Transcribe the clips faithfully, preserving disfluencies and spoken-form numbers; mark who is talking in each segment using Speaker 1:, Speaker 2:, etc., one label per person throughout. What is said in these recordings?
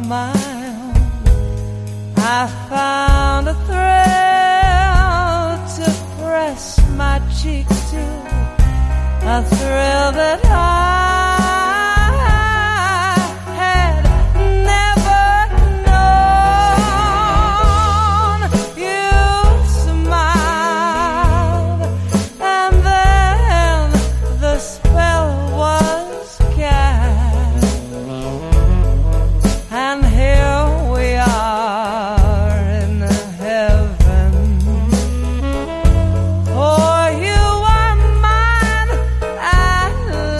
Speaker 1: my own. I found a thrill to press my cheek to, a thrill that I had never known. You smiled, and then the spell was cast, and here we are in heaven. Oh, you are mine at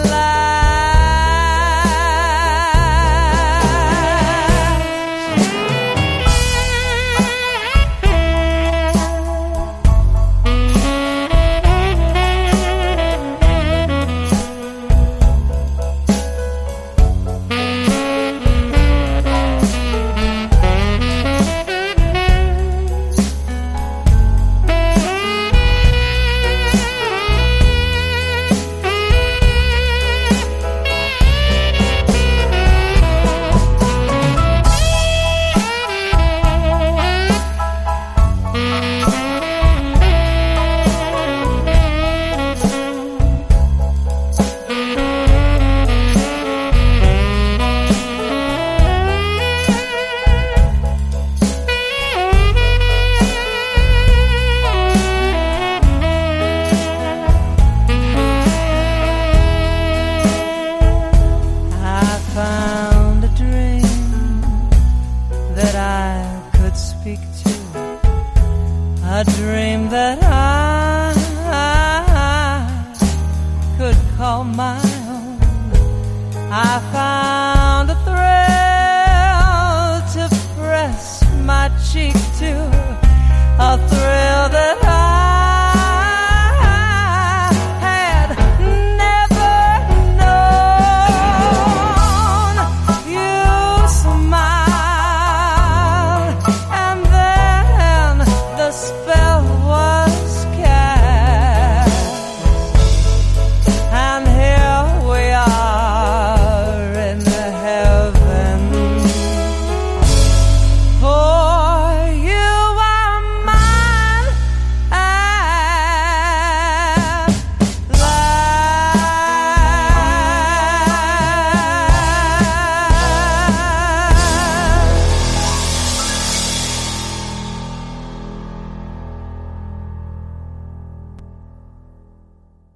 Speaker 1: speak to, a dream that I, I could call my own. I found a thrill to press my cheek to,